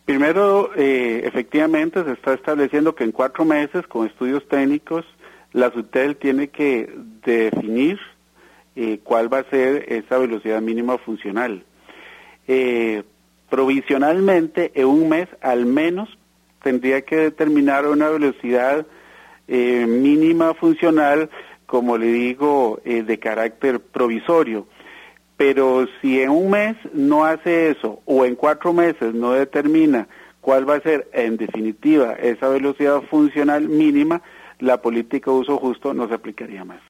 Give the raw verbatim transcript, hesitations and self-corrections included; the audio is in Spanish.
Primero, eh, efectivamente se está estableciendo que en cuatro meses, con estudios técnicos, la SUTEL tiene que definir eh, cuál va a ser esa velocidad mínima funcional. Eh, provisionalmente, en un mes al menos, tendría que determinar una velocidad eh, mínima funcional, como le digo, eh, de carácter provisorio. Pero si en un mes no hace eso, o en cuatro meses no determina cuál va a ser, en definitiva, esa velocidad funcional mínima, la política de uso justo no se aplicaría más.